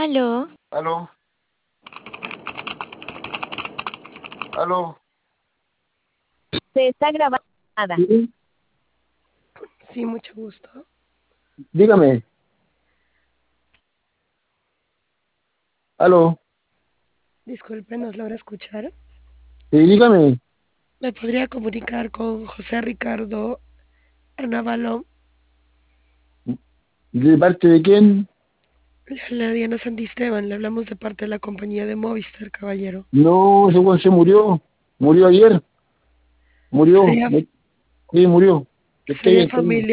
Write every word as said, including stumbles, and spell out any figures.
Aló, Aló, aló. Se está grabando. Sí, Sí, mucho gusto. dígame. Aló, Disculpe, ¿nos logra escuchar? sí, dígame. ¿Me podría comunicar con José Ricardo Arnavalo? ¿De parte de quién? Le habla Diana Santisteban, le hablamos de parte de la compañía de Movistar, caballero. No, ese weón se murió. Murió ayer. Murió. Sería, Sí, murió. Está sería bien, está bien. familia.